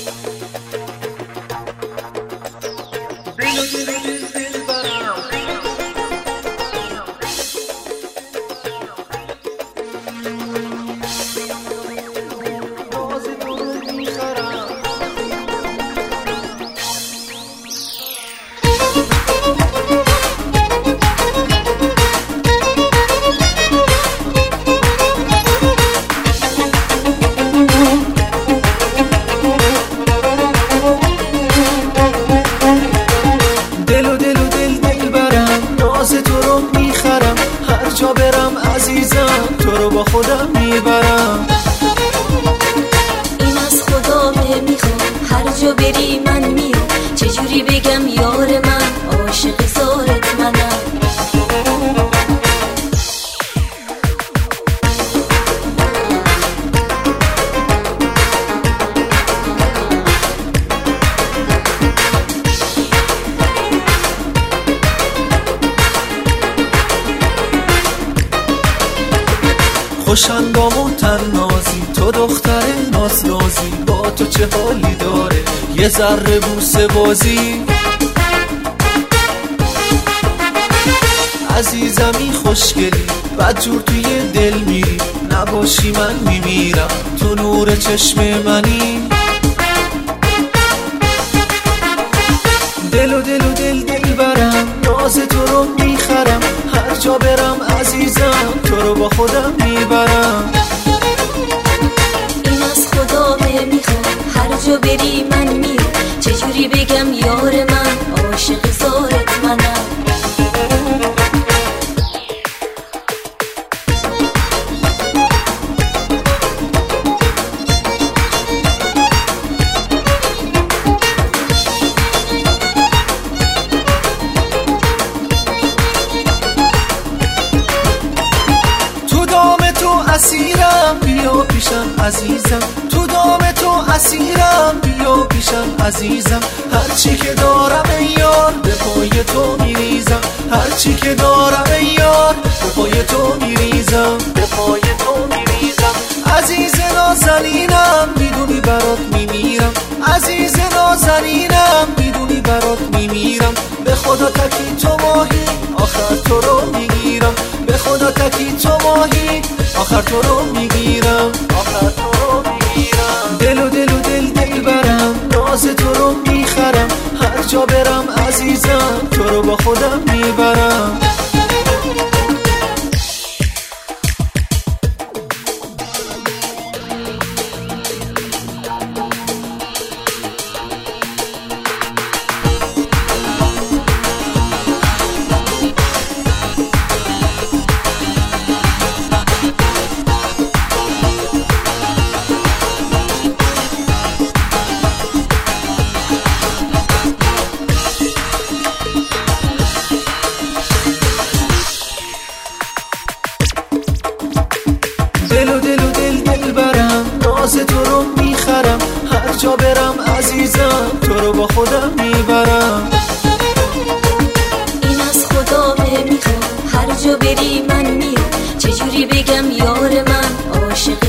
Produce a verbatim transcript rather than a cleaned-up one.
جا برم عزیزم تو رو با خودم میبرم. این از خدا به میخوام هر جا بری من میام. چجوری بگم یار من عاشق زارت منم. خوشندام و تنازی تو دختر نازنازی، با تو چه حالی داره یه ذره بوسه بازی. عزیزمی خوشگلی بدجور توی دل میری، نباشی من میمیرم تو نور چشم منی. دل و دل و دل دل برم ناز تو رو میخرم، هر جا برم عزیزم تو رو با خودم میبرم. این از خدا به میخوام هر جا بری من میام. چجوری بگم یار من عاشق زارت منم. اسیرم بیا پیشم عزیزم، تو دام تو اسیرم بیا پیشم عزیزم. هرچی که دارم ای یار به پای تو میریزم، هرچی که دارم ای یار به پای تو میریزم، به پای تو میریزم. عزیز نازنینم میدونی برات میمیرم، عزیز نازنینم میدونی برات میمیرم. به خدا تکی تو ماهی آخر تو رو میگیرم، به خدا تکی تو ماهی آخر تو رو میگیرم، آخر تو رو میگیرم. دل و دل و دل دل برم ناز تو رو میخرم، هر جا برم عزیزم تو رو با خودم میبرم. دل و دل و دل دل برم ناز تو رو میخرم، هر جا برم عزیزم تو رو با خودم میبرم. این از خدا به میخوام هر جا بری من میام. چجوری بگم یار من عاشق